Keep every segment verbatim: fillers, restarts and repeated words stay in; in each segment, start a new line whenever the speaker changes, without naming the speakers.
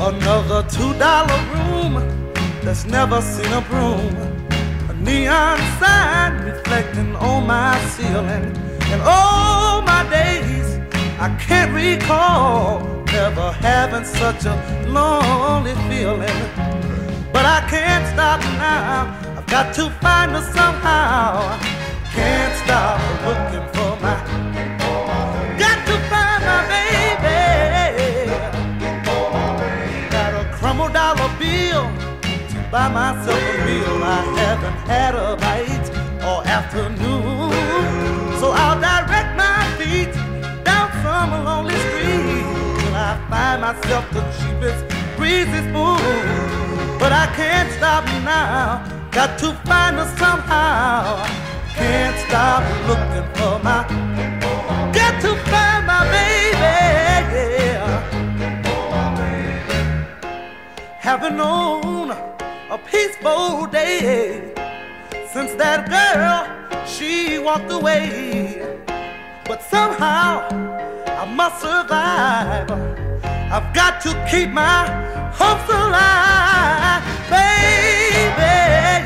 Another two dollar room that's never seen a broom. A neon sign reflecting on my ceiling. And all my days I can't recall never having such a lonely feeling. But I can't stop now, I've got to find her somehow. Can't stop looking for my, got to find my baby. Got a crumble dollar bill to buy myself a meal. I haven't had a bite all afternoon, so I'll direct my feet down some lonely street till I find myself the cheapest greasy spoon. But I can't stop now, got to find her somehow. Can't stop looking for my, got to find my baby. Haven't known a peaceful day since that girl, she walked away. But somehow I must survive. I've got to keep my hopes alive, baby.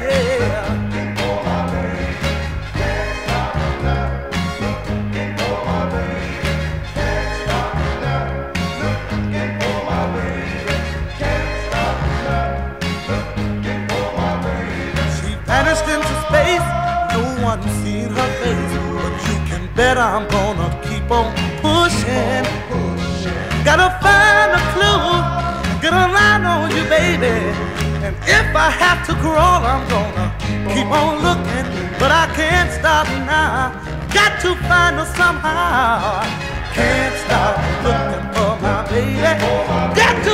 She vanished into space, no one seen her face, but you can bet I'm gonna keep on pushing. Gotta find a clue, get a line on you, baby. And if I have to crawl, I'm gonna keep on looking. But I can't stop now, got to find her somehow. Can't stop looking for my baby, got to